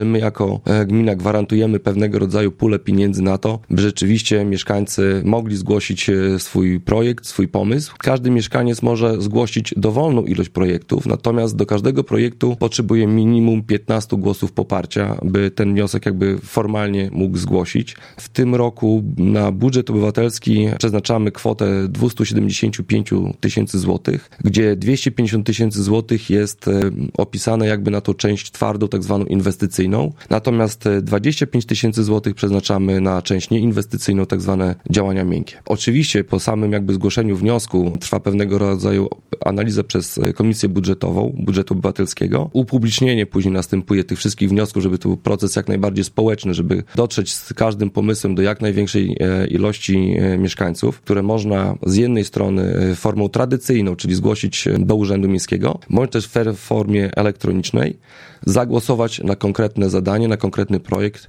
My jako gmina gwarantujemy pewnego rodzaju pulę pieniędzy na to, by rzeczywiście mieszkańcy mogli zgłosić swój projekt, swój pomysł. Każdy mieszkaniec może zgłosić dowolną ilość projektów, natomiast do każdego projektu potrzebuje minimum 15 głosów poparcia, by ten wniosek jakby formalnie mógł zgłosić. W tym roku na budżet obywatelski przeznaczamy kwotę 275 tysięcy złotych, gdzie 250 tysięcy złotych jest opisane jakby na tą część twardą, tak zwaną inwestycyjną. Natomiast 25 tysięcy złotych przeznaczamy na część nieinwestycyjną, tak zwane działania miękkie. Oczywiście po samym jakby zgłoszeniu wniosku trwa pewnego rodzaju analiza przez Komisję Budżetową, budżetu obywatelskiego. Upublicznienie później następuje tych wszystkich wniosków, żeby to był proces jak najbardziej społeczny, żeby dotrzeć z każdym pomysłem do jak największej ilości mieszkańców, które można z jednej strony formą tradycyjną, czyli zgłosić do Urzędu Miejskiego, bądź też w formie elektronicznej, zagłosować na konkretne zadanie, na konkretny projekt